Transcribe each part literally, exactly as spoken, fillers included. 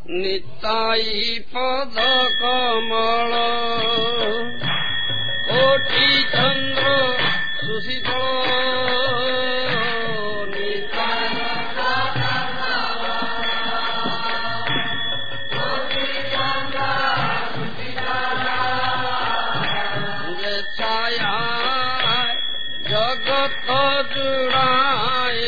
নিতাই পদ কমল কোটি চন্দ্র সুশীতল নিতাই যে ছায়া জগত জুড়ায়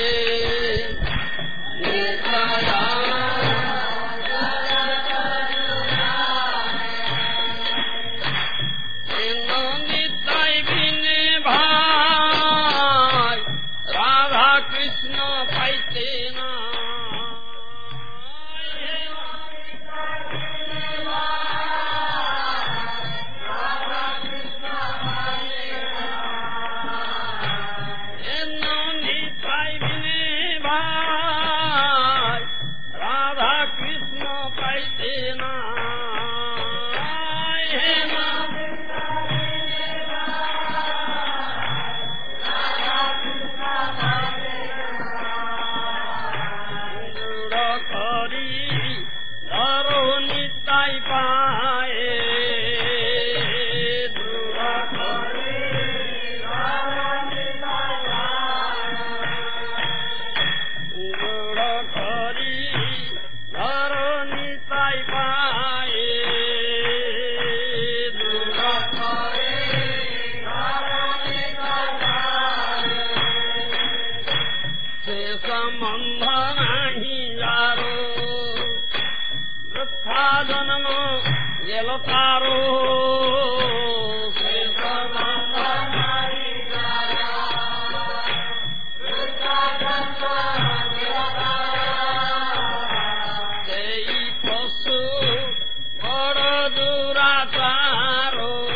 জন্ম গেল তারো সেই পশু বড় দুরাচার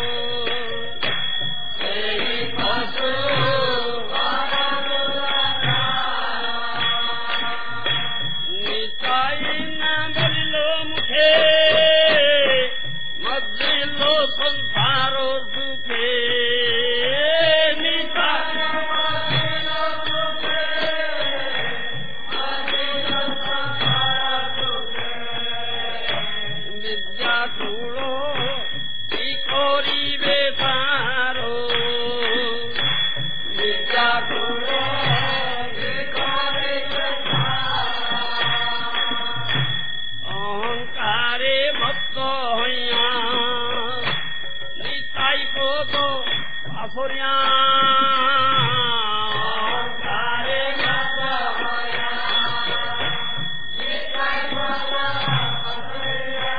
সেই পশু নিতাই না বলিল মুখে মজ্জিল সংসার সুখে বিদ্যা কুল কি করিবে তারো বিদ্যা কুল অহংকারে ভক্ত হইয়া নিতাই পদ আসরিয়া অহংকারে ভক্ত হইয়া নিতাই পদ আসরিয়া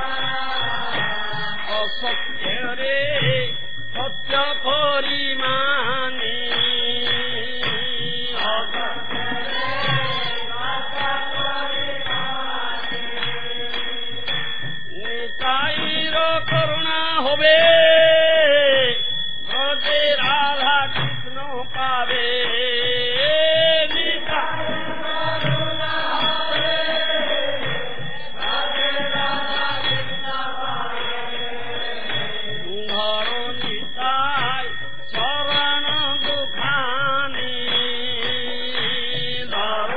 অসত্যরে সত্য পরিমাণে নিতাইর করুণা হবে ব্রজে রাধা কৃষ্ণ পাবে ধর নিতাই শরণ দুখানি ধর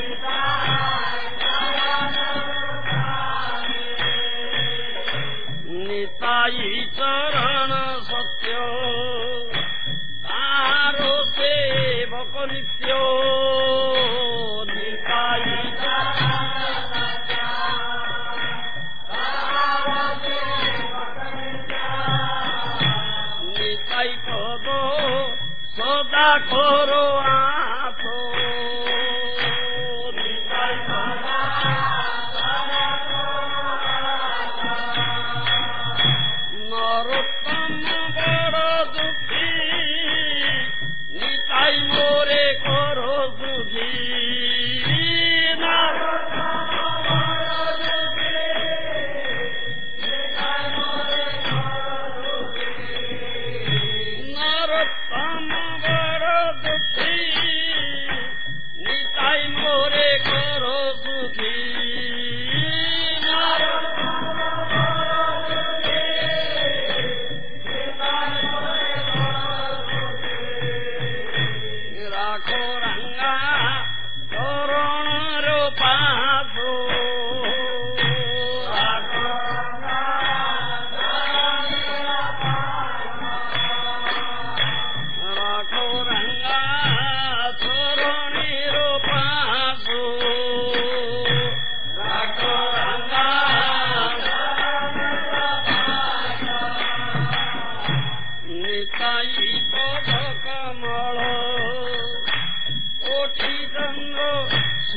নিতাই চরণ সত্য তারো সেবক নিত্য নিতাই নিতাই পদ সদা করো আস নিতাই পদ নরোত্তম বড় দুঃখী নিতাই মোরে করো সুধী নরোত্তম বড় দুঃখী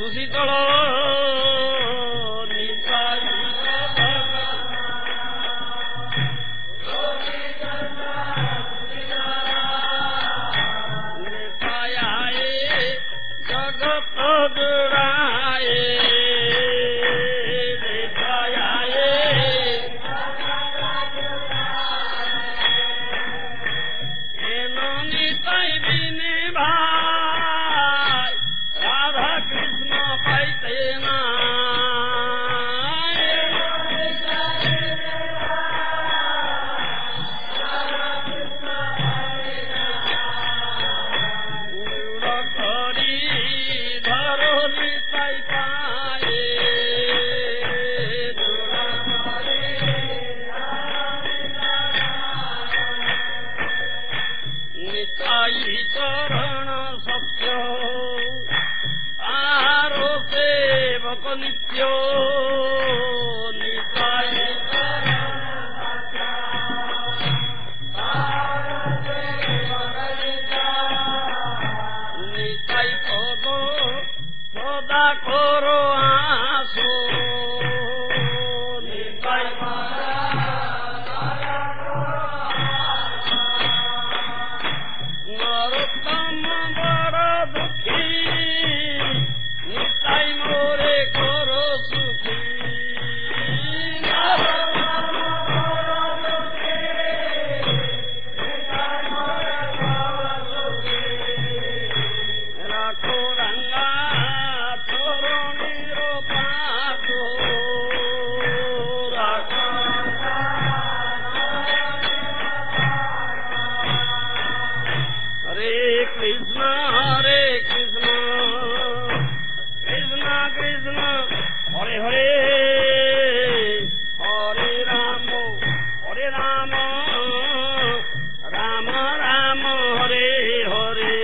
ସୁଶୀତଳ ନିତାଇ ଜଗତ ଜୁଡ଼ାଏ ଚରଣ ସତ୍ୟ ଆର ସେବକ ନିତ୍ୟ ନିତାଇ ନିତାଇ ପଦ ସଦା କର ଆସୁ ନିତାଇ নরোত্তম বড় দুঃখী নিতাই মোরে কর সুখী রাখো রাঙ্গা চরণের পাদ রাখো Hare Krishna, Hare Krishna, Krishna Krishna, Hare Hare, Hare Rama, Hare Rama, Rama Rama, Hare Hare,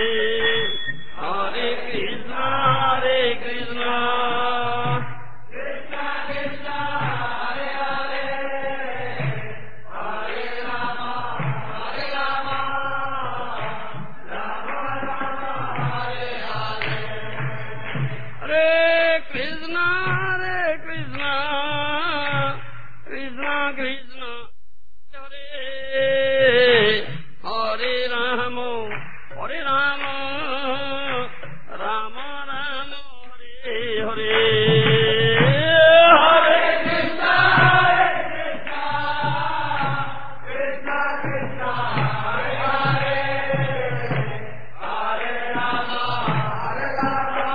Hare Krishna, Hare Krishna, Krishna Krishna, Hare Hare, Hare Rama, Hare Rama. Hare Krishna, Hare Krishna, Krishna Krishna, Hare Hare Rama, Hare Rama, Rama Rama, Hare Hare. Hare Krishna, Hare Krishna, Krishna Krishna, Hare Hare, Hare Rama, Hare Rama.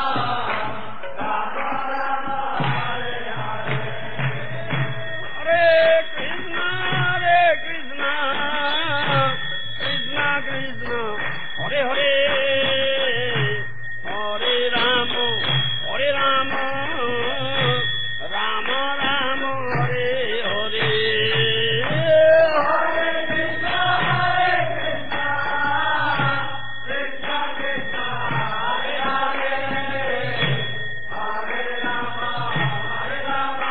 Hare Krishna, Hare Krishna, Krishna Krishna, Hare Hare, Hare Rama, Hare Rama, Rama Rama, Hare Hare. Hare Krishna, Hare Krishna, Krishna Krishna, Hare Hare, Hare Rama, Hare Rama.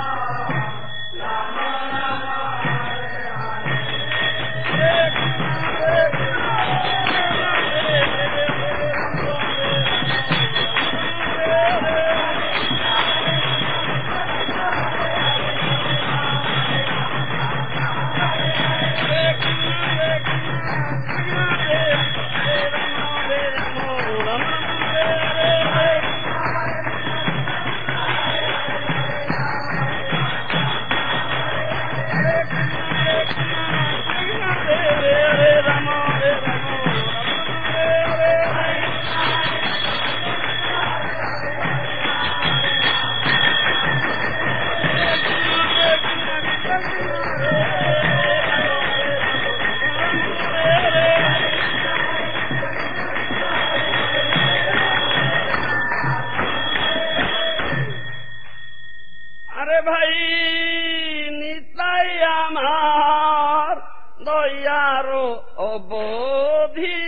আরে ভাই নিতাই আমার দয়ার অবধি,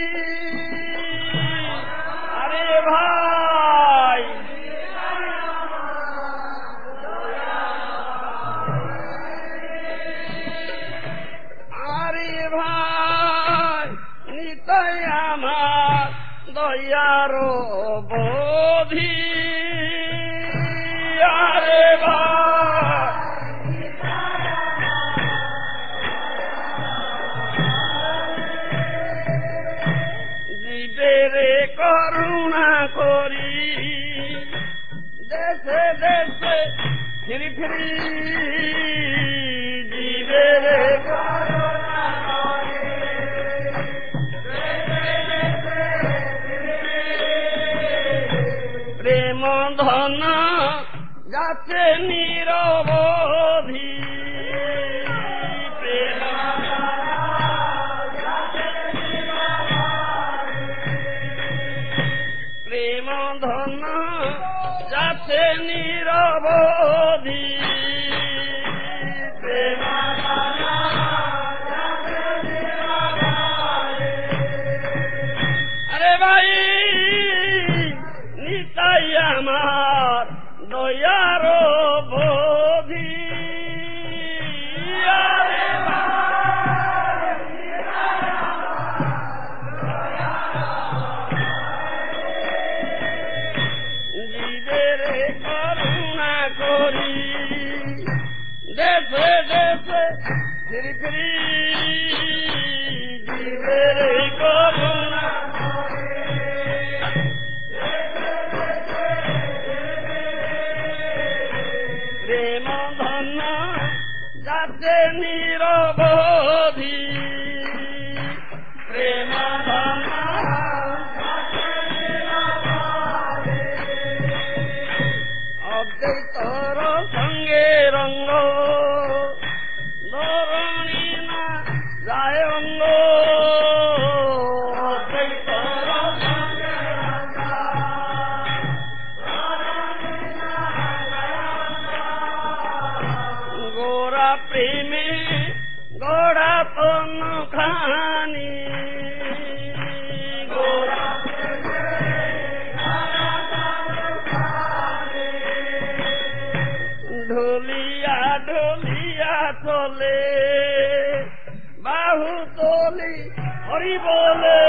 আরে ভাই আরে ভাই নিতাই আমার দয়ার অবধি। ফিরি জীবের প্রেম ধন যাচ্ছে নিরবধি প্রেম প্রেম ধন যাচ্ছে নিরবধি প্রেম আরে ভাই নিতাই আমার দয়ার বোধি জীবের করুণা করি দেশে দেশে ফিরি ফিরি জীবের করুণা প্রেম ধন্য যাতে নিরবধি প্রেম ধন্য অদ্বৈতর সঙ্গে রঙ্গ ধরণী না যায় অঙ্গ অদ্বৈতর সঙ্গে গোরা প্রেমে গোড়া তন খানি গোরা ঢুলিয়া ঢুলিয়া চলে বাহু তলি হরি বলে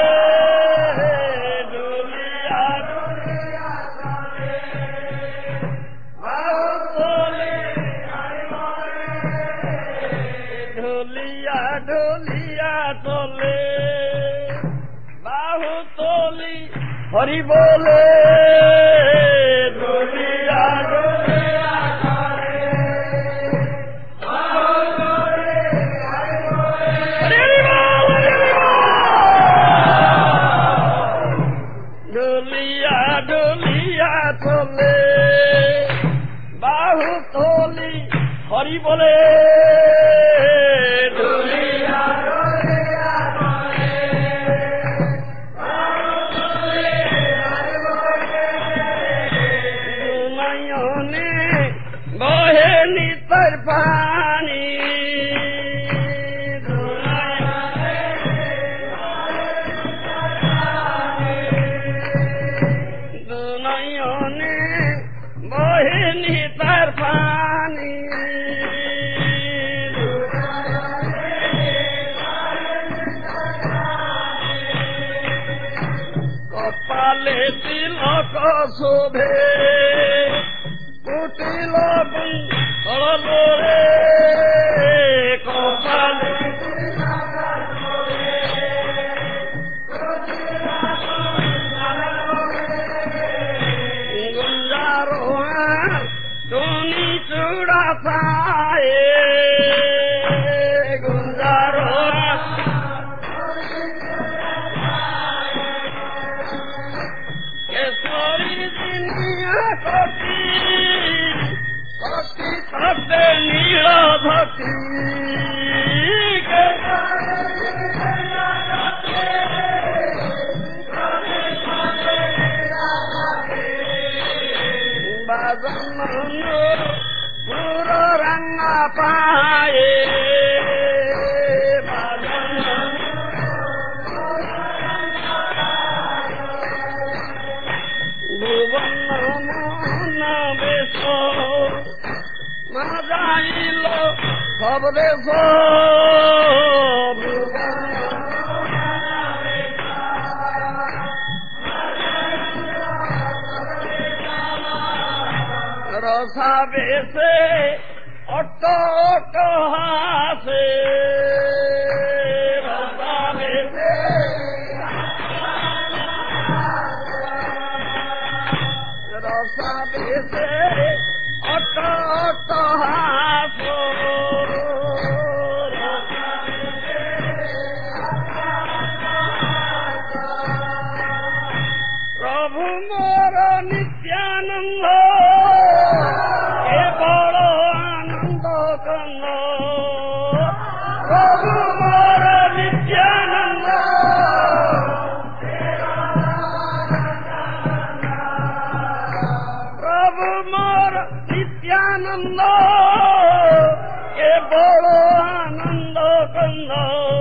ঢুলিয়া ঢুলিয়া চলে বাহু তলি ঢুলিয়া ঢুলিয়া চলে বাহু তলি হরি বলে ঢুলিয়া ঢুলিয়া ঢুলিয়া ঢুলিয়া চলে বাহু তলি হরি বলে ঢুলিয়া ঢুলিয়া চলে নয়নে বহে নিতার পানি নয়নে বহে নিতার পানি কপালে তিলক শোভে কুটিল হলরে কপালে গুঞ্জারো টুনি চূড়া পায়ে গুঞ্জারো কেশরী দিনিয়া কটি কটি তাতে নীল ভক্তি বাজন পুর রঙ্গা পায়ে ভুবন মন বেশ মা যাইল সব দেশ রসা বেশে অট অট হাসে রসা বেশে রসা বেশে অট অট আনন্দ কন্দ প্রভু মোর নিত্যানন্দ প্রভু মোর নিত্যানন্দ কে বড় আনন্দ কন্দ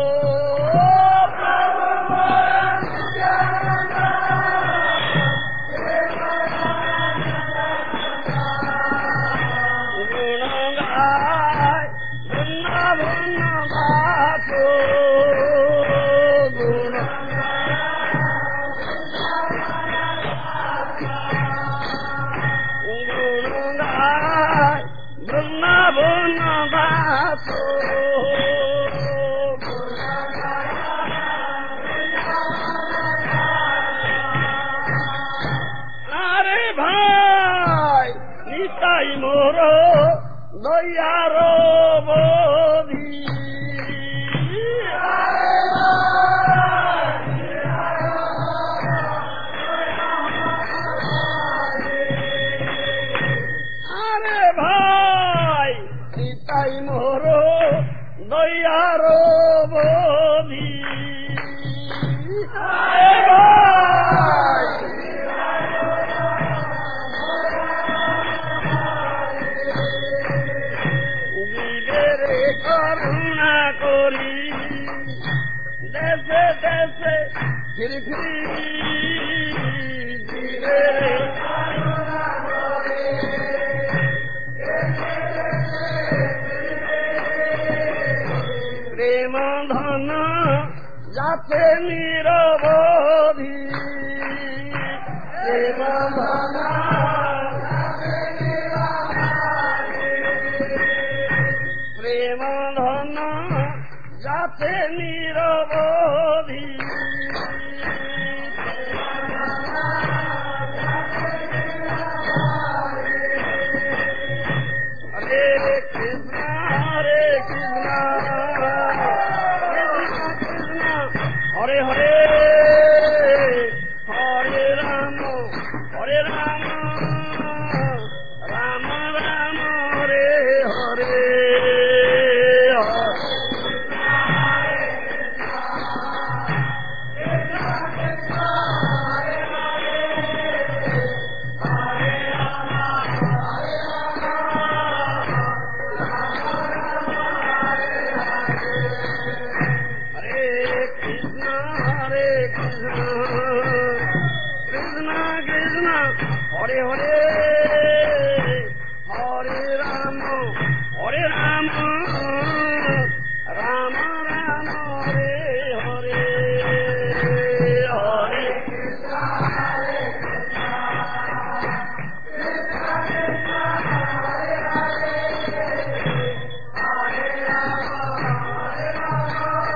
আরে ভাই নিতাই মোর দয়ার বধি আরে ভাই নিতাই মোর দয়ার বধি করুণা করি দেশে দেশে ফিরি ফিরি ধীরে প্রেম ধন যাতে নিরবধি প্রেম ধন প্রেম ধন যাতে নিরবধি হরে কৃষ্ণ হরে কৃষ্ণ কৃষ্ণ হরে হরে হরে রাম হরে রাম রাম রাম হরে হরে হরে হরে হরে রাম হরে রাম রাম রাম হরে হরে হরে কৃষ্ণ হরে কৃষ্ণ কৃষ্ণ কৃষ্ণ হরে হরে হরে রাম হরে রাম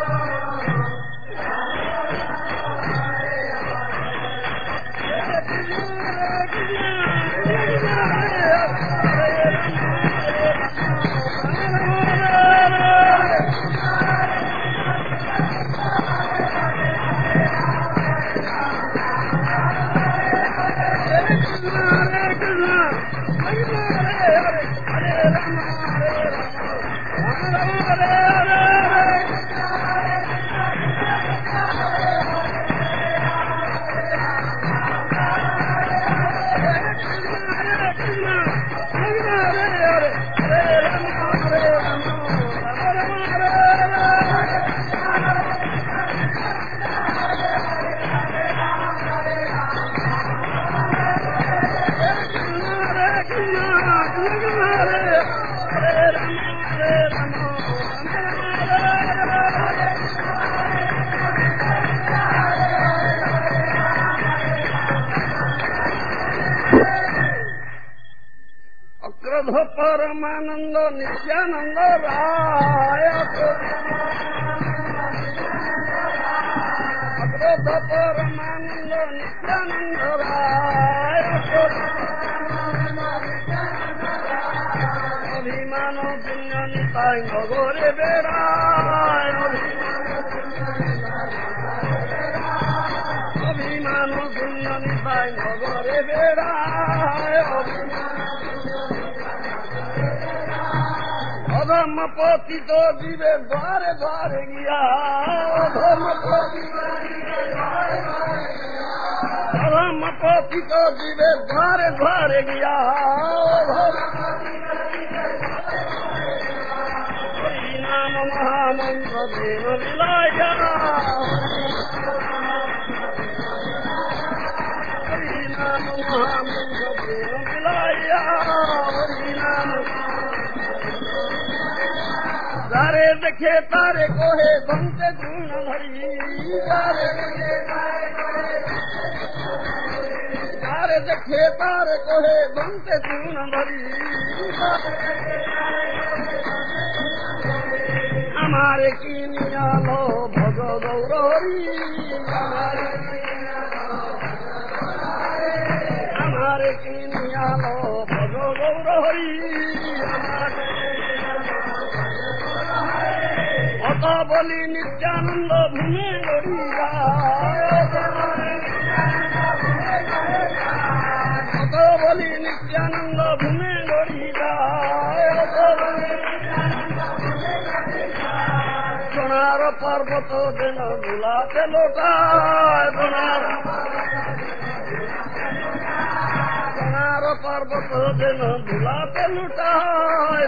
परमानंद नित्यानंद राय अग्रध परमानंद नित्यानंद राय अभिमान पुण्य निताय गोरे बेड़ाय अभिमान पुण्य निताय गोरे बेड़ाय ধর্ম পতিত জীবে দ্বারে দ্বারে গিয়া ধর্ম পতিত ধর্ম পতিত জীবে দ্বারে দ্বারে গিয়া হরি নাম মহামন্ত্র দেব বিলাইয়া হরি নাম মহামন্ত্র দেব বিলাইয়া হরি নাম তারে দেখে তারে কোহে বন্তে গুণ ধরি তারে তারে দেখে তারে কোহে বন্তে গুণ ধরি আমারে কিনিয়ালো ভগ গৌরহরি আমারে কিনিয়ালো ভগ গৌরহরি অত বলি নিত্যানন্দ ভূমে গড়িয়া অত বলি নিত্যানন্দ ভূমে গড়িয়া সোনার পর্বত যেন গুলাতে লোটায় সোনার সোনার পর্বত যেন গুলাতে লুটায়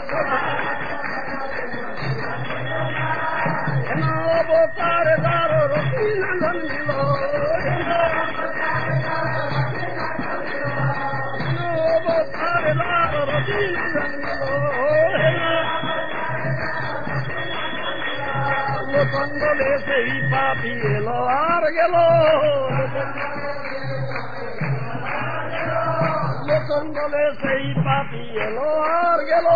অবতার দার রতি নন্দিল অবতার দার রতি নন্দিল লোকন্দলে সেই পাপি এলো আর গেল লোকন্দলে সেই পাপি এলো আর গেল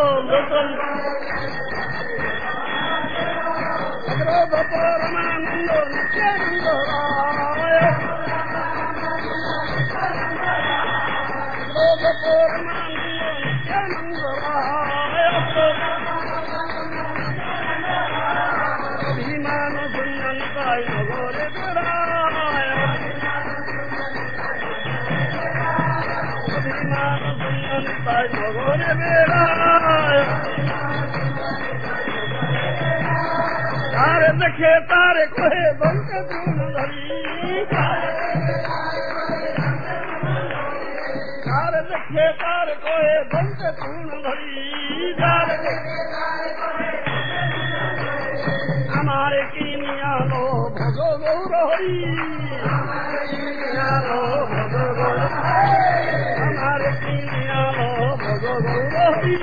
পরমানন্দ নিত্যানন্দ রায় পরমানন্দ নিত্যানন্দ রায় অভিমান সুন্দর নগরে বেড়ায় অভিমান সুন্দর নগরে বেড়ায় তারে দেখে তারে কোহে বলতে গুণ ধরি তারে দেখে তারে কোহে বলতে গুণ ধরি আমারে কিনিয়ালো ভগ গৌরহরি কিনিয়ালো ভগ গৌরহরি আমারে কিনিয়ালো ভগ গৌরহরি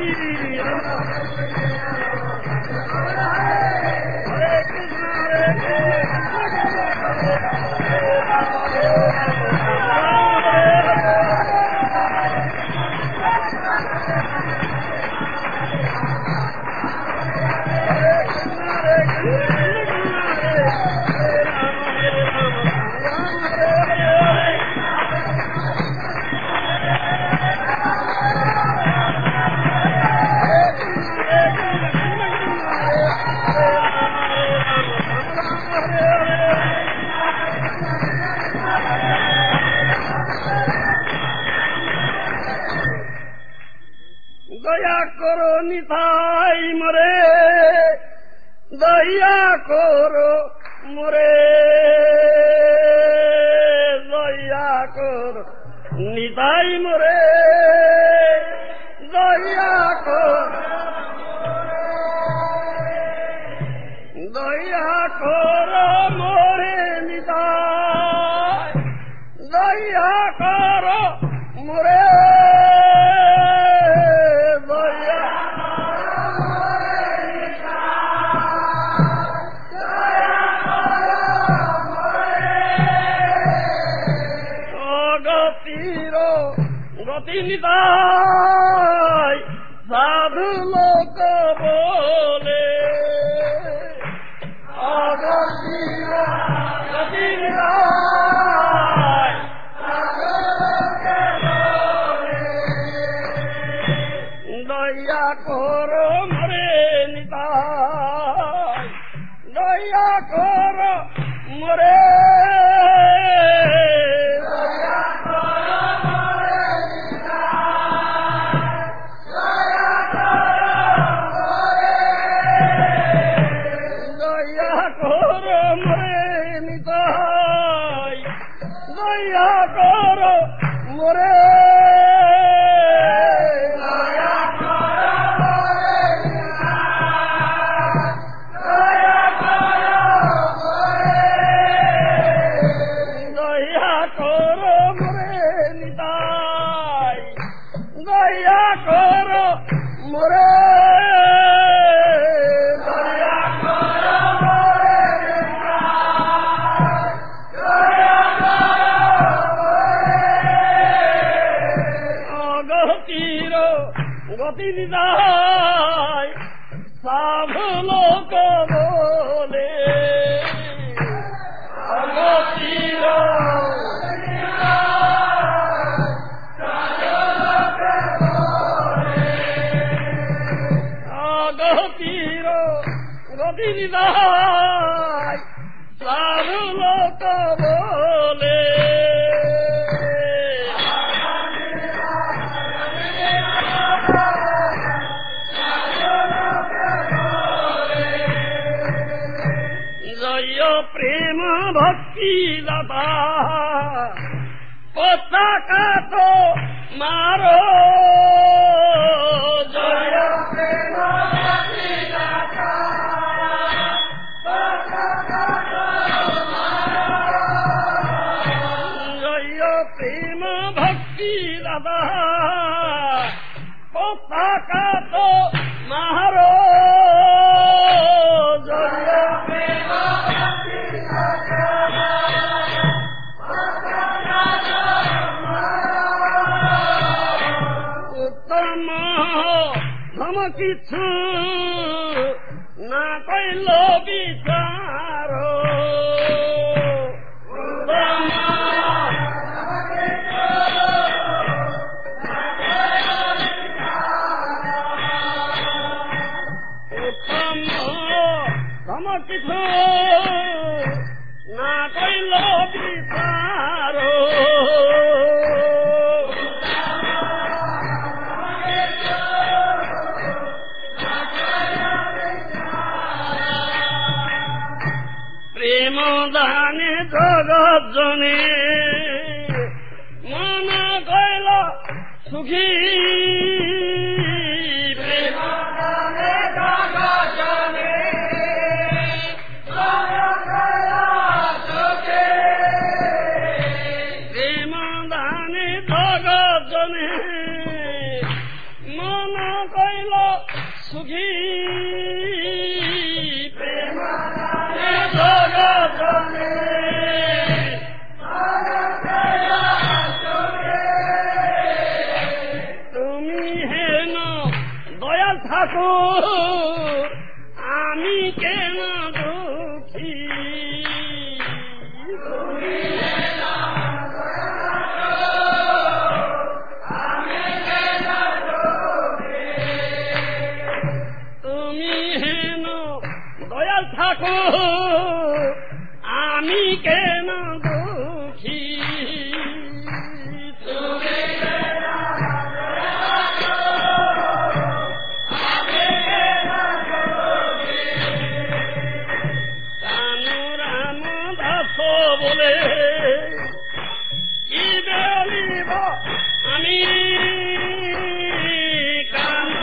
হরে কৃষ্ণ হরে দয়া করো নিতাই মরে দয়া করো মরে দয়া করো নিতাই মরে দয়া করো দয়া করো মরে নিতাই দয়া করো মরে গতি নিতাই সাধু লোক বলে গতি নিতাই দয়া করো মরে নিতাই দয়া করো মরে অগতির গতি নিদায় সাধু লোক বলে জয় প্রেম ভক্তি দাতা পতাকা তো মারো জয় প্রেম ভক্তি দাতা পতাকা তো মারো জয় প্রেম ভক্তি দাতা পতাকা তো মারো জয় প্রেম ভক্তি দাতা ধম কিছু না কইল বিচার ধম কিছু না কইল বিচার প্রেম দানে জগৎ জনে মন কইল সুখী প্রেম দানে জগৎ জনে মন কইল সুখী প্রেম দানে জগৎ জনে মন কইল সুখী তুমি হেন দয়াল ঠাকুর আমি কেন দুঃখী তুমি হেন আমি কেন দুঃখী তুমি হেন দয়াল ঠাকুর আমি কেন দুঃখী তুমি কানু রাম দাস বলে কি বলিব আমি কানু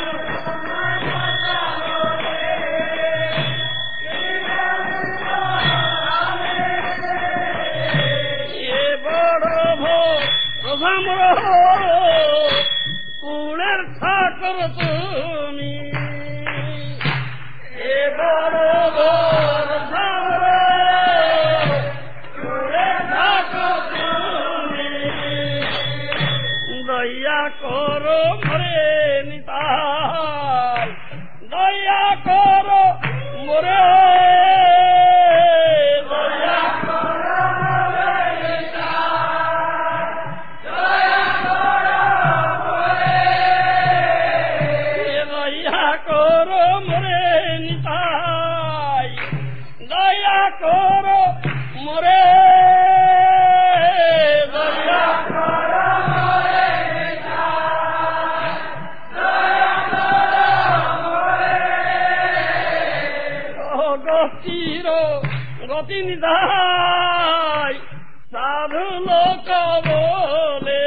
কুলের ঠাকুর তুমি এ বড় কুলের ঠাকুর তুমি দয়া করো মরে নিতাই দয়া করো মরে দয়া করো মরে দয়া করো মরে নিতাই দয়া করো মরে দয়া করো মরে নিতাই দয়া করো মরে গতির গতি নিতাই সাধু লোক বলে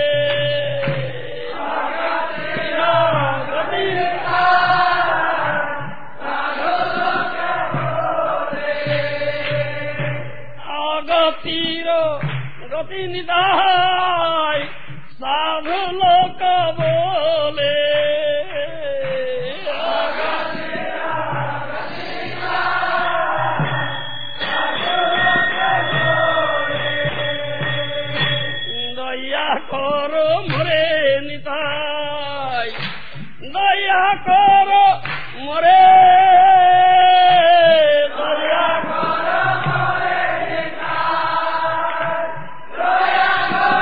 অগতির গতি নিদায় সাধু লোক বলে দয়া করো মরে নিতাই দয়া করো মরে দয়া করো মরে নিতাই দয়া করো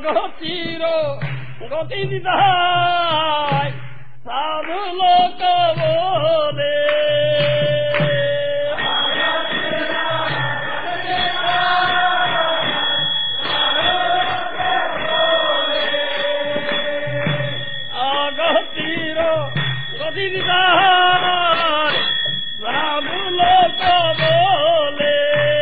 গতির গতি দিদায় সাধু লোক বলে গতির গতি দিদায় সাধু লোক বলে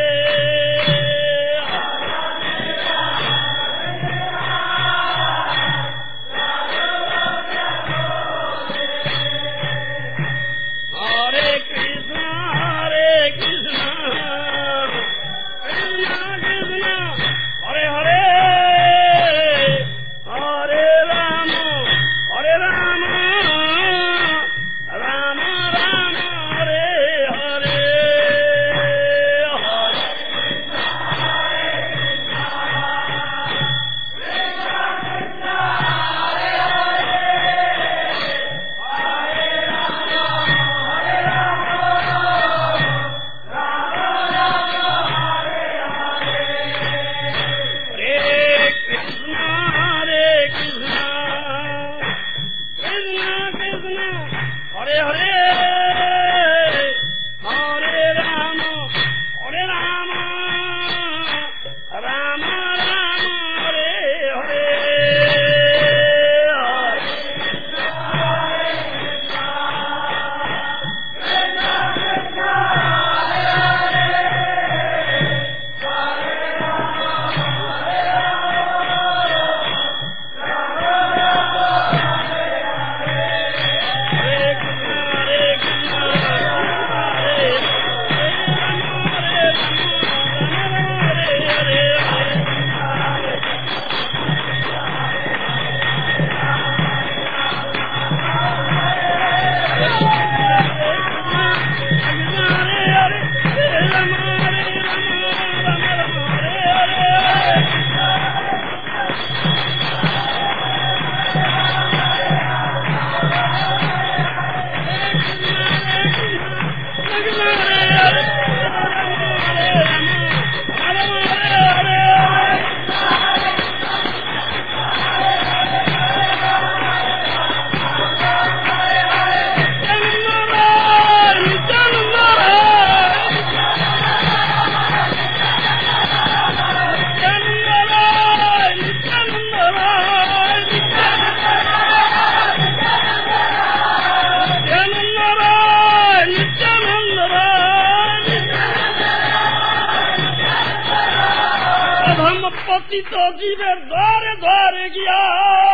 পতিত জীবের দ্বারে দ্বারে গিয়া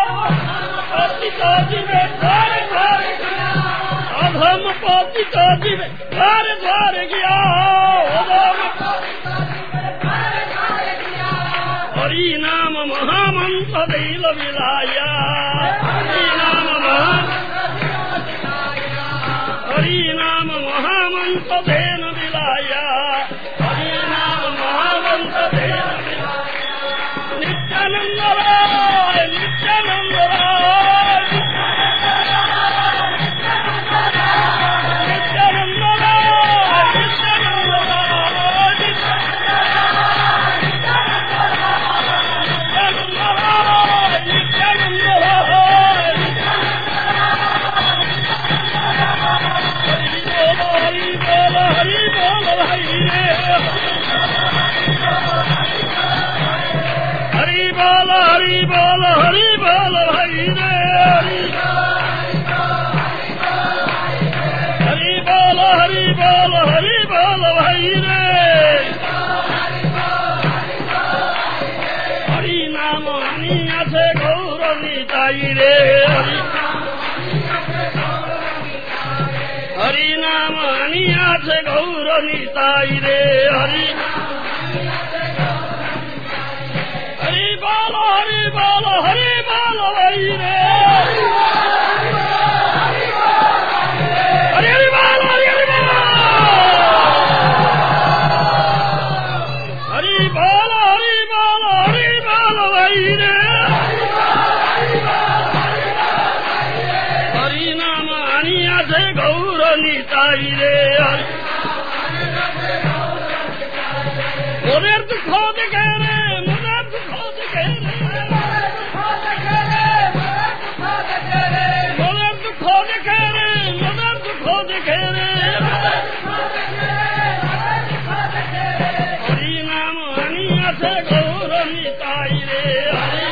পতিত জীবের দ্বারে দ্বারে গিয়া অধম পতিত জীবের দ্বারে দ্বারে গিয়া হরি নাম মহামন্ত্র দিল বিলায়া হরি নাম হরি নাম মহামন্ত্র দেন বিলায়া হরি নাম মহামন্ত্র দেন নিত্যানন্দ রায় নিত্যানন্দ রায় নিত্যানন্দ রায় নিত্যানন্দ রায় নিত্যানন্দ রায় নিত্যানন্দ রায় হরি বল হরি বল হরি রে हरि बोल हरि बोल हरि बोल भाई रे हरि बोल हरि बोल हरि बोल भाई रे हरि नाम हनी আছে গৌর নিতাই রে হরি নাম হনি আছে গৌর নিতাই রে হরি हरि बोल हरि बोल हरि बोल भाई रे हरि हरि बोल हरि हरि बोल हरि बोल हरि बोल हरि बोल भाई रे हरि नाम आनिया से गौर निताई रे मोरे दुख देखे रे मोरे दुख देखे रे निताई रे हरि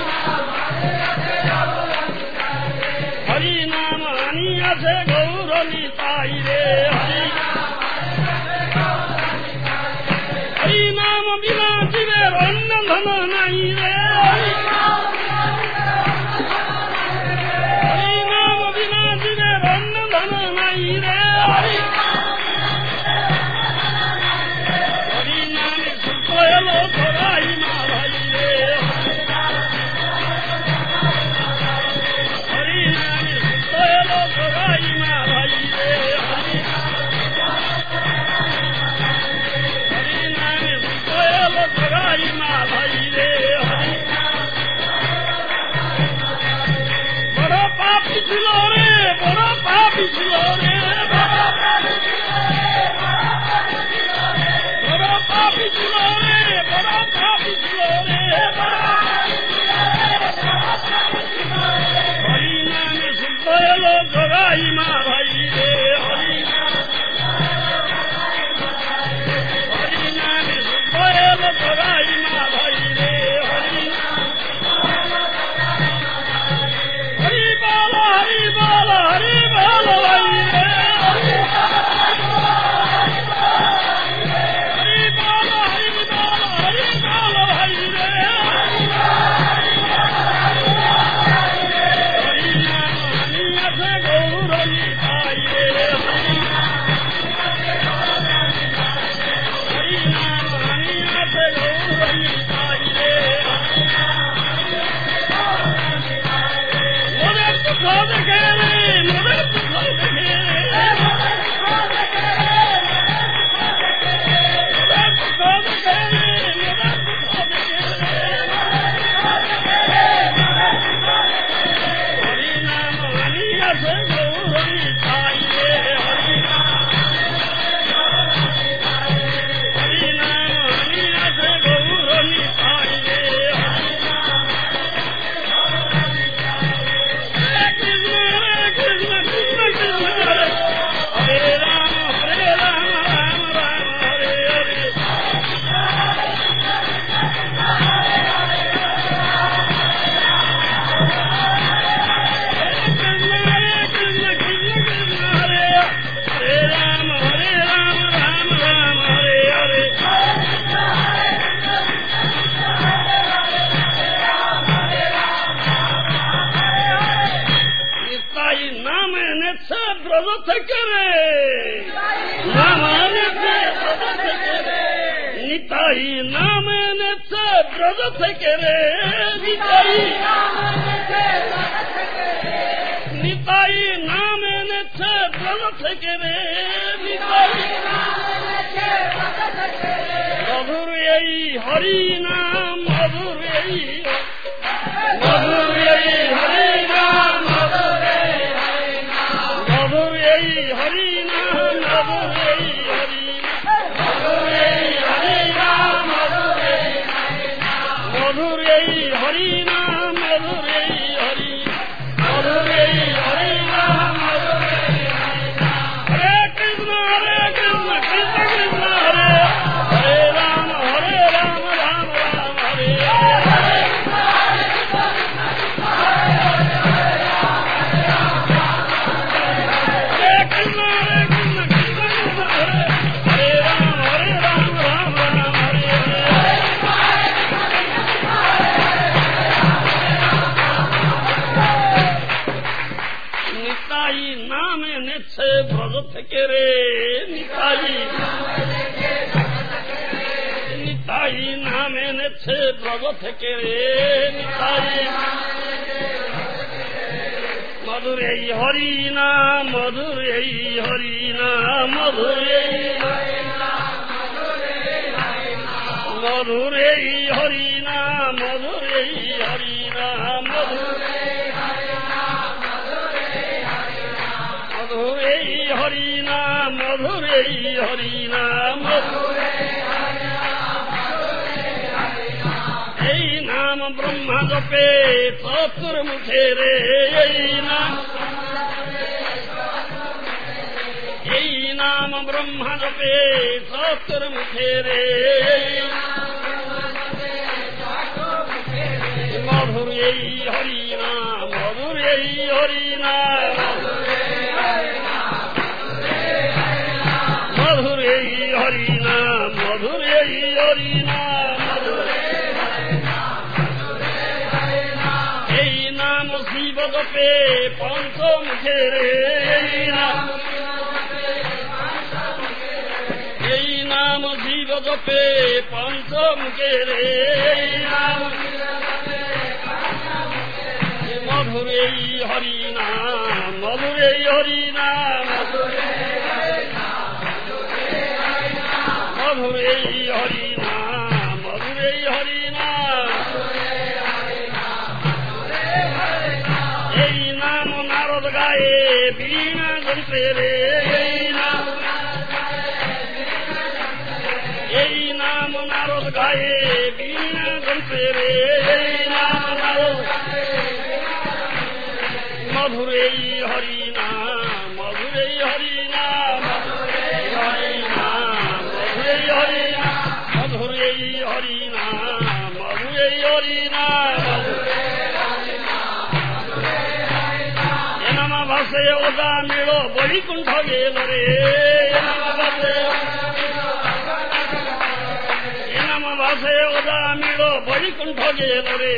हरि नाम अनिया से गौर निताई रे हरि हरि नाम बिना जीवे अन्न धन नहीं रे हरि हरि नाम बिना जीवे अन्न धन नहीं रे हरि हरि नाम सुखलो थोड़ाई माराई रे हरि नाम सुखलो थोड़ाई माराई रे हरि हरि नाम सुखलो थोड़ाई माराई रे हरि बड़ा पापी छिलो रे बड़ा पापी छिलो रे बड़ा पापी छिलो रे बड़ा पापी छिलो रे हरि नाम सुखलो थोड़ाई माराई रे हरि हरि नाम सुखलो थोड़ाई माराई रे हरि हरि बोल हरि बोल हरि बोल भाई रे हरि हरि बोल हरि बोल हरि बोल भाई रे हरि नाम अनिया से गौर निताई रे हरि हरि नाम अनिया से गौर निताई रे मुझे दुख देखे रे मुझे दुख देखे रे मुझे दुख देखे रे मुझे दुख देखे रे हरि नाम अनिया से गौर निताई रे हरि हरि नाम अनिया से गौर निताई रे हरि कृष्ण हरे कृष्ण कृष्ण कृष्ण हरे हरे राम हरे राम राम राम हरे हरे कृष्ण हरे कृष्ण कृष्ण कृष्ण हरे हरे राम हरे राम राम राम हरे हरे निताई नाम नेत्से ब्रज থেকে রে नाम नेत्से ब्रज থেকে রে निताई नाम नेत्से ब्रज থেকে रे निताई निताई नाम नेत्से ब्रज থেকে रे निताई मधुर এই हरि नाम मधुर এই मधुर এই हरि नाम मधुर এই हरि नाम मधुर এই हरि मधुर এই हरि नाम मधुर এই हरि नाम मधुर এই हरि मधुर এই हरि नाम मधुर এই हरे कृष्ण हरे कृष्ण कृष्ण कृष्ण हरे हरे राम हरे राम राम राम हरे हरे हरे कृष्ण हरे कृष्ण कृष्ण कृष्ण हरे हरे राम हरे राम राम राम हरे हरे निताई नाम नेत्से ब्रज থেকে রে निताई निताई नाम नेत्से ब्रज থেকে रे निताई मधुर এই हरि नाम मधुर এই हरि नाम मधुर এই मधुर এই हरि नाम मधुर এই हरि नाम मधुर मधुर এই हरि नाम मधुर এই हरि नाम मधुर এই नाम ब्रह्मा जपे चतुर मुखे रे এই नाम এই नाम ब्रह्मा जपे चतुर मुखे रे মধুরে হরিনাম মধুরে হরিনাম মধুরে হরিনাম মধুরে হরিনাম এই নাম শিব জপে পঞ্চমুখে রে এই নাম এই নাম শিব জপে পঞ্চমুখে রে এই নাম মধুরে হরিনাম মধুরে হরিনাম মধুরে হরিনাম মধুরে হরিনাম এই নাম নারদ গায়ে বীণা যন্ত্রে রে এই নাম এই নাম নারদ গায়ে বীণা যন্ত্রে রে এই নাম নারদ মধুরে হরিনাম মধুরে হরিনাম মধুরে হরিনাম মধুরে হরিনাম মধুরে হরিনাম মধুরে হরিনাম এ নাম ভাষে ওদা মেল বৈকুণ্ঠ গেল রে এ নাম ভাষে এ নাম ভাষে ওদা মেল বৈকুণ্ঠ গেল রে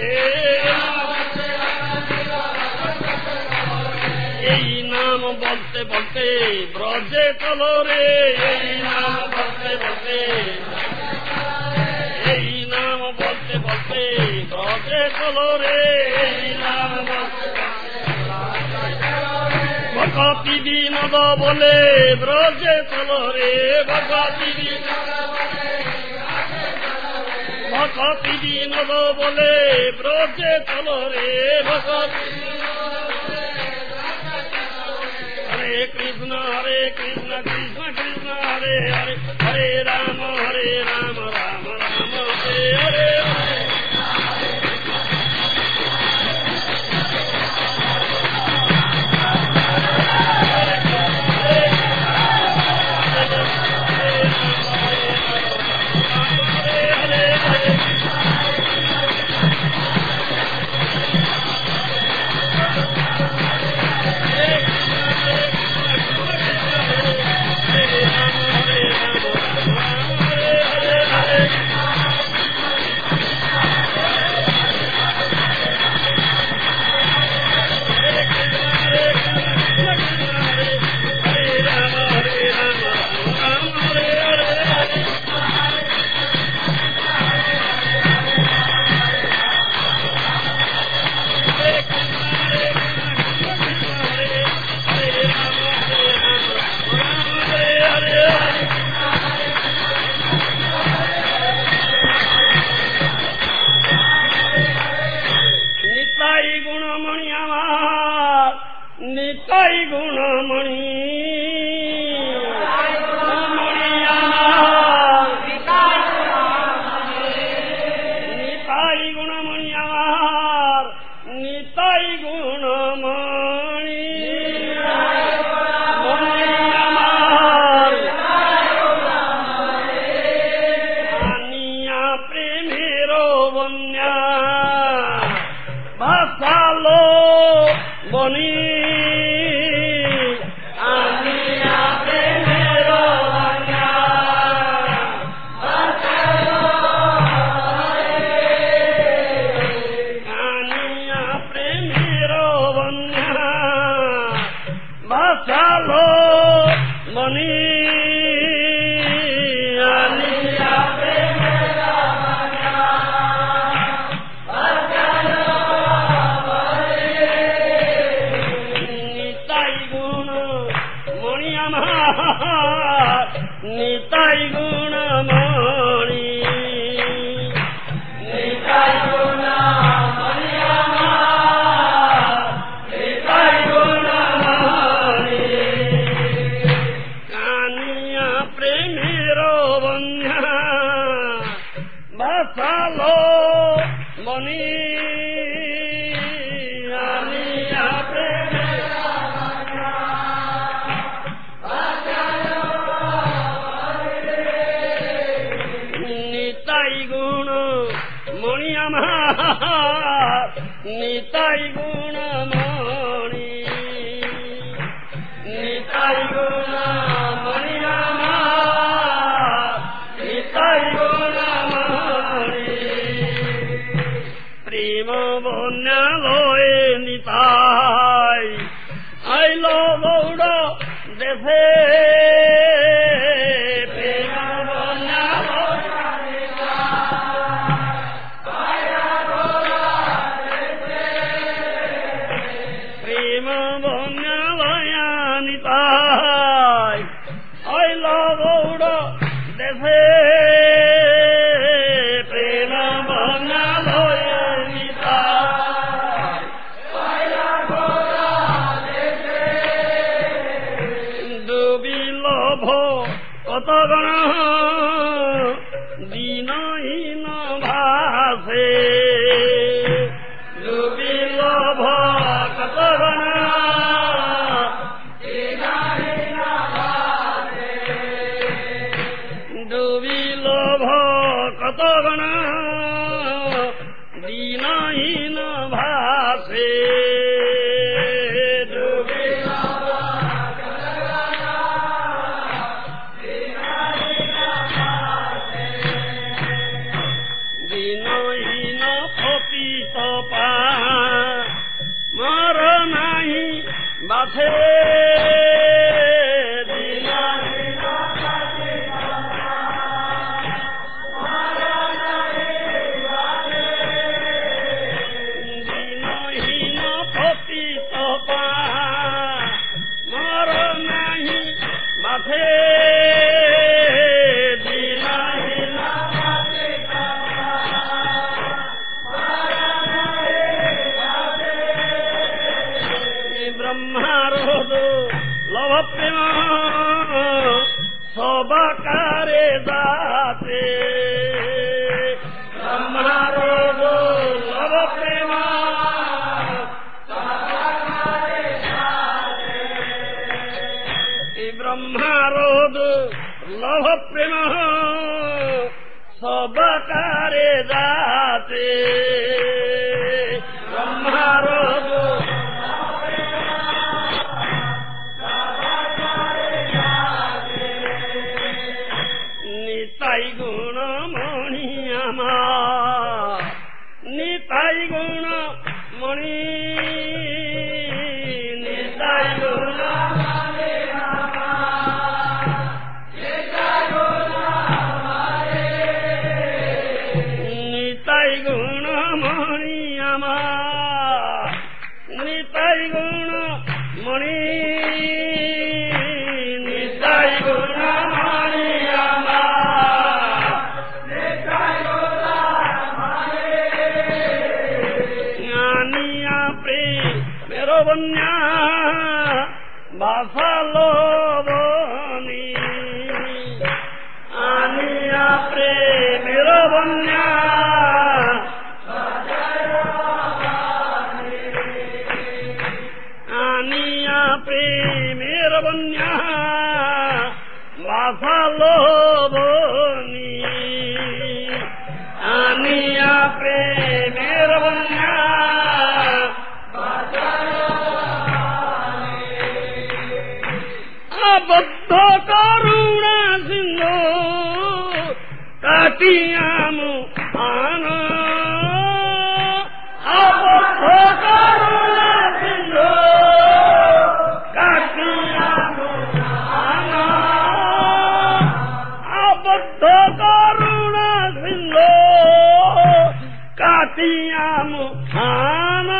এই নাম বলতে বলতে ব্রজে চলো রে এই নাম বলতে বলতে এই নাম বলতে বলতে ব্রজে চলো রে এই নাম ভগতি বিনোদ বলে ব্রজে চলো রে ভগতি ভগতি বিনোদ বলে ব্রজে চলো রে ভগতি হরে কৃষ্ণ হরে কৃষ্ণ কৃষ্ণ কৃষ্ণ হরে হরে হরে রাম হরে রাম রাম রাম হরে হরে নিতাই গুণমণি নিতাই গুণমণি আমার নিতাই গুণমণি প্রেম বন্যা লয়ে নিতাই আইল গৌড় দেশে প্রেম বন্যা প্রেম বন্যা লয়া নিতাই আইল গৌড় দেশে প্রেম বন্যা লয়া কত গণ দিনহীন ভাসে ডুবিল কত গণ ডুবিল কত গণ দিনহীন ভাসে মর নাহি বাথে দিনহীন পতিত মর নাহি বাথে ব্রহ্মারোদ লভ প্রেম সবাকারে দাতে ব্রহ্মারোদ লভ প্রেম ব্রহ্মারোদ লভ প্রেম সবাকারে দাতে ব্রহ্মারোদ নিতাই গুণমণি আমার নিতাই গুণমণি নিতাই গুণমণি নিতাই গুণমণি আমার নিতাই গুণমণি নিতাই গুণমণি বন্যা বাসালো বনি আনিয়া প্রেমের বন্যা আনিয়া প্রেমের বন্যা বাসালো বনি আনিয়া প্রেমের বন্যা বদ্ধ করুণা সিন্ধু কাটিয়ামু আন আবদ্ধ করুণা সিন্ধু কাটিয়ামু আন আবদ্ধ করুণা সিন্ধু কাটিয়ামু আন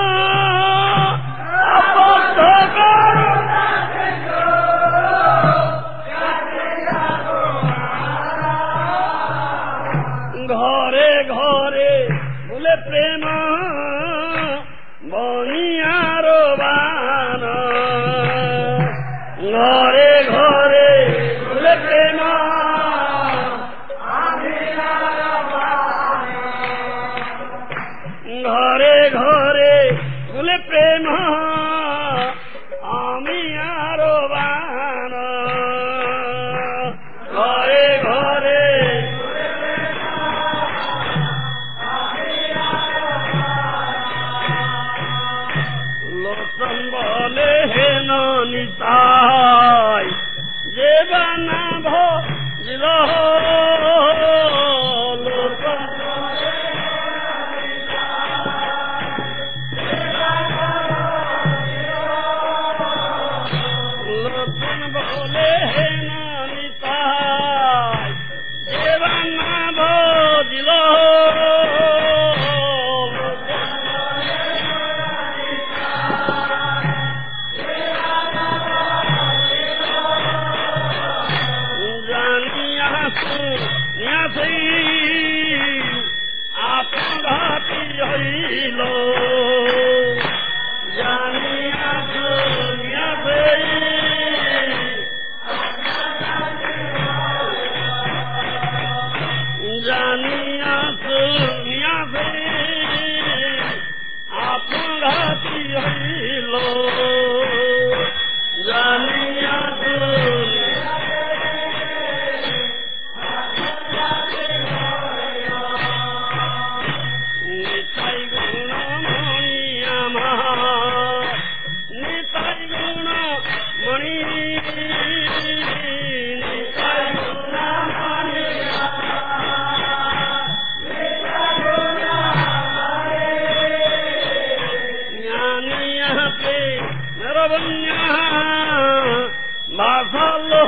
আবদ্ধ করুণা ঘরে ঘরে বলে প্রেম বনিয়ার বান ঘরে ঘরে বলে প্রেম ঘরে ঘরে বলে প্রেম আমি আর বান ঘরে ঘরে নিতাই দেবানা ভজিল লোচন বলে না নিতাই দেবানা ভজিল আপঘাতি হইল জানিয়া দুনিয়াতে জানিয়া দুনিয়াতে আপঘাতি হইল জানিয়া নিতাই গুণমণি আমার নিতাই গুণমণি নিতাই গুণমণি জ্ঞানিয়াতে নরবন্যা বাসালো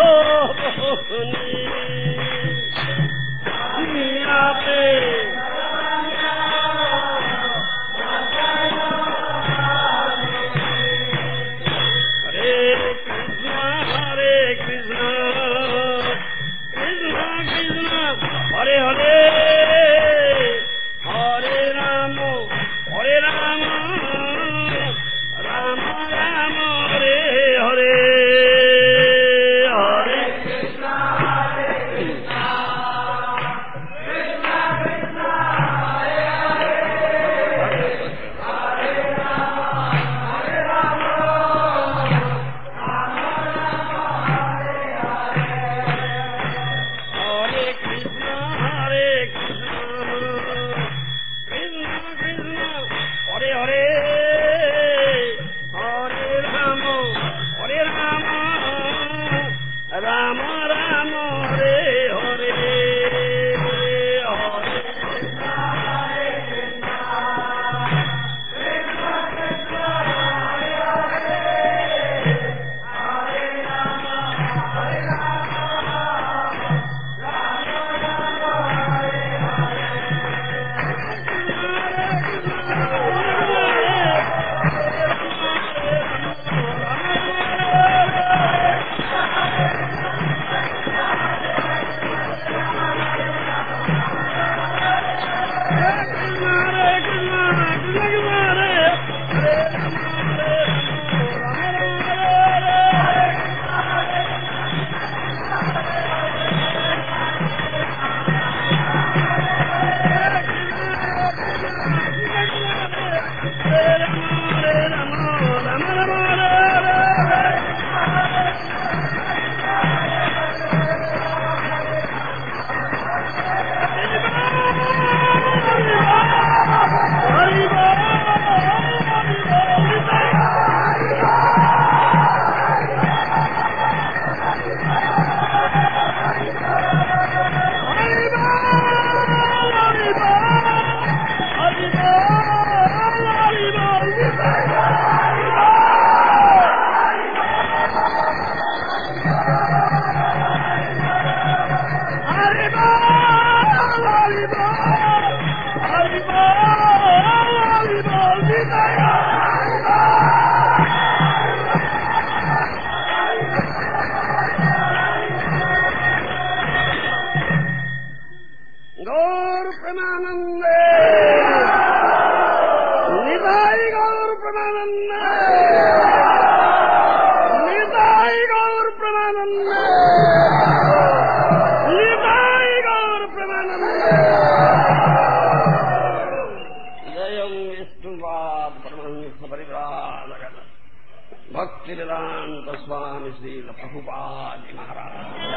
নিয়াতে হরে হরে হরে রাম হরে রাম রাম রাম হরে হরে হরে কৃষ্ণ হরে কৃষ্ণ কৃষ্ণ কৃষ্ণ হরে হরে হরে রাম হরে রাম রাম রাম হরে হরে হরে কৃষ্ণ হরে কৃষ্ণ কৃষ্ণ কৃষ্ণ হরে হরে হরে রাম হরে রাম রাম রাম হরে হরে হরে কৃষ্ণ হরে কৃষ্ণ কৃষ্ণ কৃষ্ণ হরে হরে হরে রাম হরে রাম गौर प्रेमानंदे निताई गौर प्रेमानंदे निताई गौर प्रेमानंदे निताई गौर प्रेमानंदे जयं विष्णुपाद परमहंस परिव्राजक भक्ति वेदांत स्वामी श्री प्रभुपाद महाराज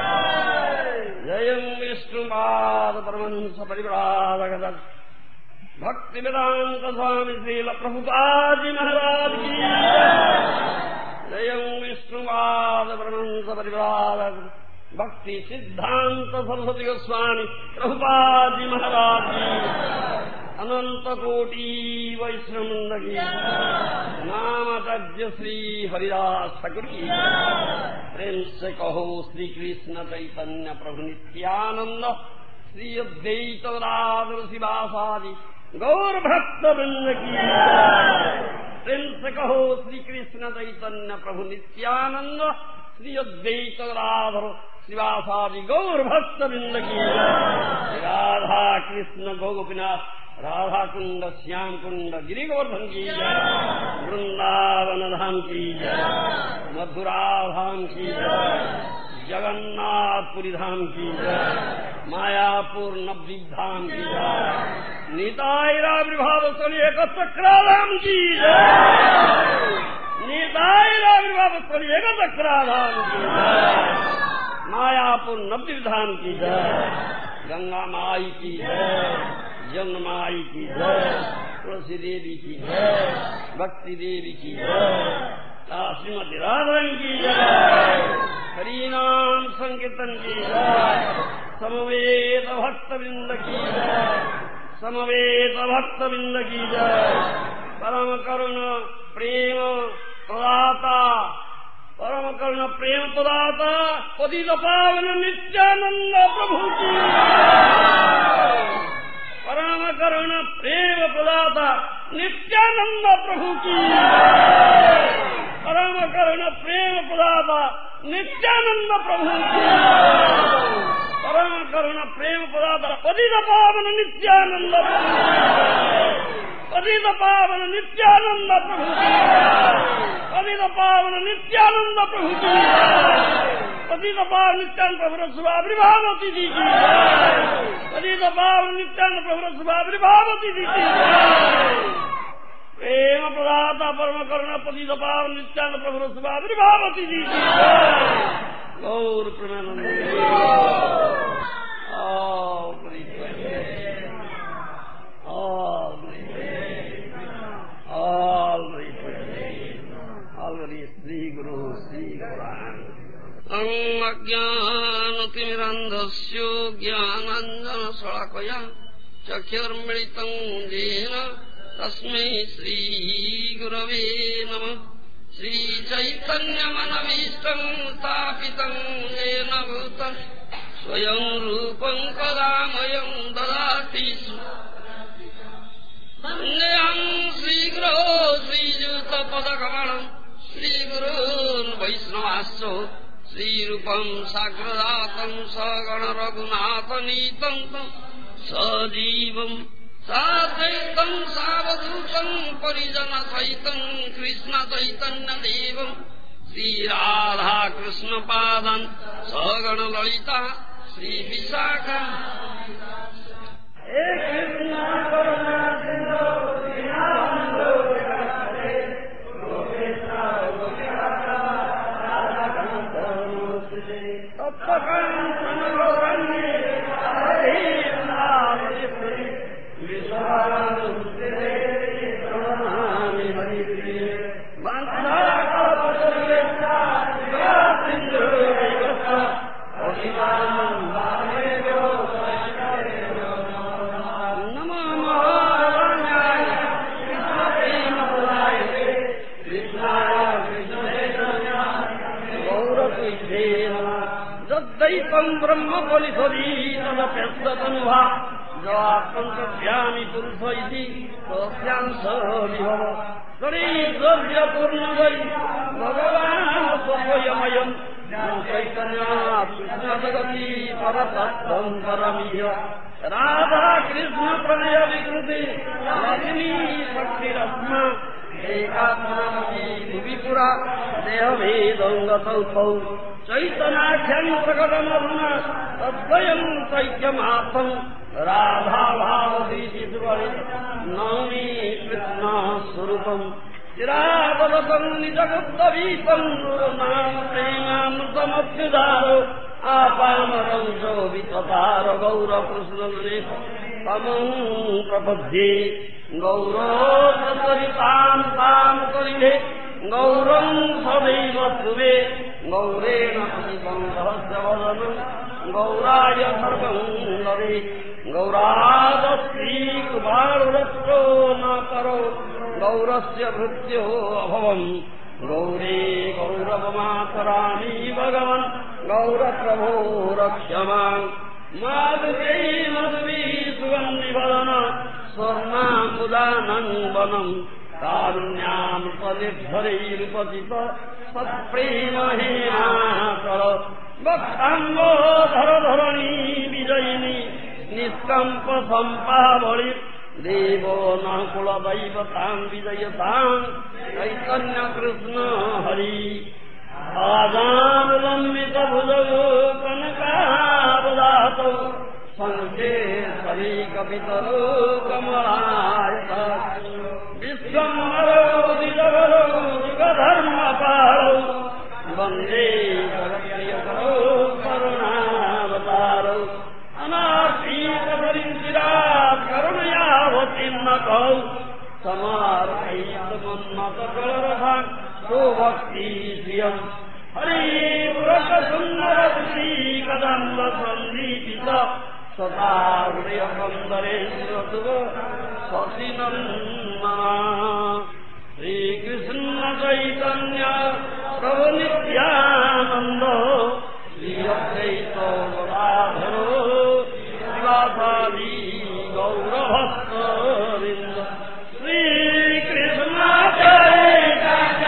जयं विष्णुपाद परमहंस परिव्राजक भक्ति वेदांत स्वामी श्री प्रभुपाद महाराज की जयं विष्णुवाद ब्रह्मंस परिवाद भक्ति सिद्धांत सरस्वती गोस्वामी प्रभुपाद जी महाराज जी अनंत कोटि वैष्णव की नाम तज्ञ श्री हरिदास ठाकुर की प्रेम से कहो श्री कृष्ण चैतन्य प्रभु नित्यानंद श्री अद्वैत राधर शिवासादि गौर भक्त वृंद की प्रेम से कहो श्री कृष्ण चैतन्य प्रभु नित्यानंद श्री अद्वैत राधर शिवासादि गौर भक्त वृंद की राधा कृष्ण गोपीनाथ राधा कुंड श्याम कुंड गिरि गोवर्धन की जय वृंदावन धाम की जय मथुरा धाम की जय जगन्नाथपुरी धाम की जय मायापुर नवदीप धाम की जय निताई राविर्भाव स्थली एक चक्राधाम की जय निताई राविर्भाव स्थली एक चक्राधाम की जय मायापुर नवदीप धाम की जय गंगा माई की जय जमुना माई की जय तुलसी देवी की जय भक्ति देवी की जय श्रीमती राधारणी की जय हरिनाम संकीर्तन की जय समवेत भक्त वृंद की जय समवेत भक्त वृंद की जय परम करुण प्रेम प्रदाता परम करुण प्रेम प्रदाता पतित पावन नित्यानंद प्रभु की परम करुण प्रेम प्रदाता नित्यानंद प्रभु की परम करुण प्रेम प्रदाता नित्यानंद प्रभु की परम करुण प्रेम प्रदाता पतित पावन नित्यानंद पतित पावन नित्यानंद प्रभु की पतित पावन नित्यानंद प्रभु की पतित पावन नित्यानंद प्रभु शुभाविर्भावती जी की पतित पावन नित्यानंद प्रभु शुभाविर्भावती जी की प्रेम प्रदाता परम करुणा पतित पावन नित्यानंद प्रभु शुभाविर्भावती जी की गौर प्रेमानंद श्री गुरु श्री कुरान अज्ञानतिमिरन्धस्य ज्ञानाञ्जन शलाकया चक्षुर्मिलितं येन तस्मै श्री गुरवे नमः श्रीचैतन्यमनभीष्टं स्थापितं येन भूतं स्वयं रूपं कदामयं ददाति वन्देऽहं श्रीगुरो श्रीयुतपदकमलं श्रीगुरून् वैष्णवाश्च श्रीरूपं साग्रजातं सगण रघुनाथनीतं सजीवं साद्वैतं सावधूतं परिजनसहितं कृष्णचैतन्यदेवं श्रीराधाकृष्णपादान् सगण ललिता श्रीविशाखा हे कृष्ण करुणा सिन्धो दीनबन्धो जगत्पते गोपेशा गोपिकान्ता राधाकान्त नमोस्तुते तत्त्वकान्तं गौरङ्गे हरे नामयित्रे विश्वानुस्ते प्रणमामि हरिप्रिये वंशनाकल्पतरुश्चा सिन्धु विगतः अभिमानं वामेभ्यो दैतं ब्रह्म बलिसदीतमप्यस्ततनुभा जवात्मन्त्यामि पुरुष इति तस्यांश विभव शरीरपूर्णवै भगवान् स्वयमयम् चैतन्यात् कृष्णजगति परतत्त्वं परमिह राधा कृष्ण प्रणय विकृति लक्ष्मी शक्तिरस्मा एकात्मनामपि भुवि पुरा देहभेदं गतौ चैतनाख्यं प्रकटमधुना तद्वयं चैत्यमार्थं राधाभावदीचिद्वरे नौमि कृष्णस्वरूपम् चिरावरतं निजगुप्तवीतं नाम प्रेमामृतमभ्युदारो आपामरं च विततार गौरकृष्णने तमं प्रपद्ये गौरोपरितां तां करिहे गौरं सदैव मे गौरेण प्रतिबन्धस्य वदनं गौराय सर्वं नरे गौरादस्त्रीकृपारुरक्षो न करो गौरस्य भृत्यो अभवम् गौरे गौरवमातराणि भगवन् गौरप्रभो रक्ष माम् माधुरी मधुवी सुगन्धिवदन स्वर्णाम्बुदानन्दनम् कारुण्यामृतनिर्भरैरुपचित सत्प्रेमहेमाचल वक्षाम्बोधरधरणी विजयिनी निष्कम्प सम्पावळि देवो न कुलदैवतां विजयतां चैतन्य कृष्ण हरि आजानुलम्बितभुजगो कनकावदातौ सङ्केश्वरी कपितरो कमलायत विश्वम्भरो द्विजगरो युगधर्मपालो वन्दे जगत्प्रियकरो करुणावतारो अनार्तीकरिञ्चिरात् करुणयावतीर्णकौ समार्पयितमन्मतकलरथान् सोभक्ति श्रियम् हरिपुरकसुन्दरश्रीकदम्बसन्दीपित सदा हृदयकन्दरेन्द्रसुव शशिनन्दना श्रीकृष्ण चैतन्य प्रभु नित्यानन्द श्री अद्वैत गदाधरो शिवासादि गौरभक्तवृन्द श्रीकृष्ण चैतन्य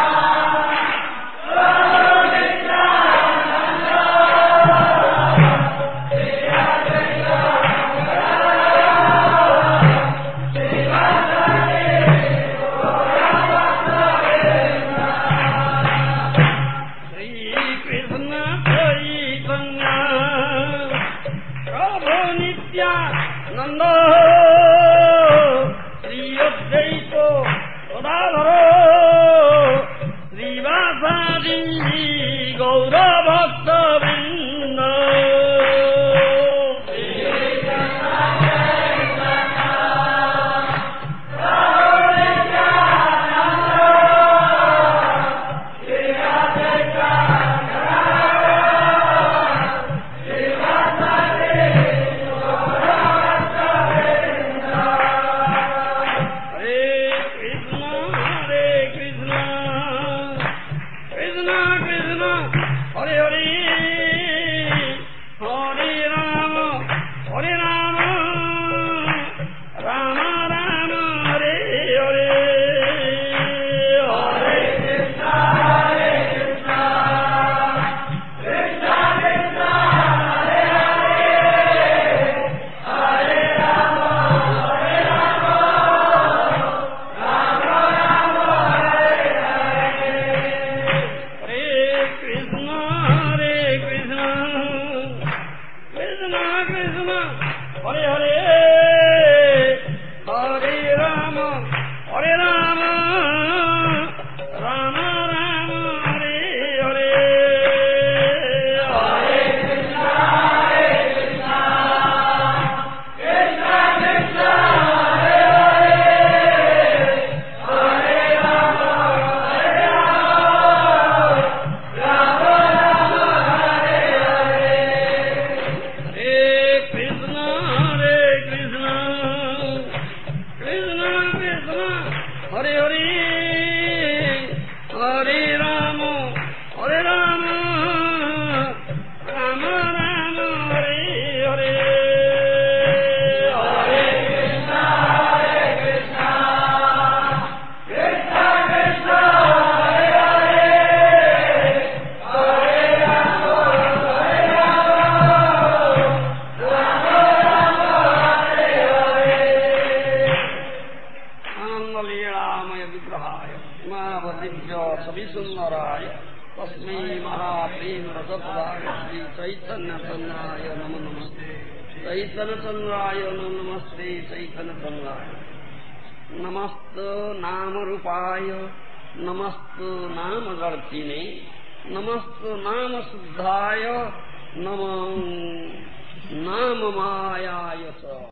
नमस्तु नाम शुद्धाय नमो नाम मायाय च।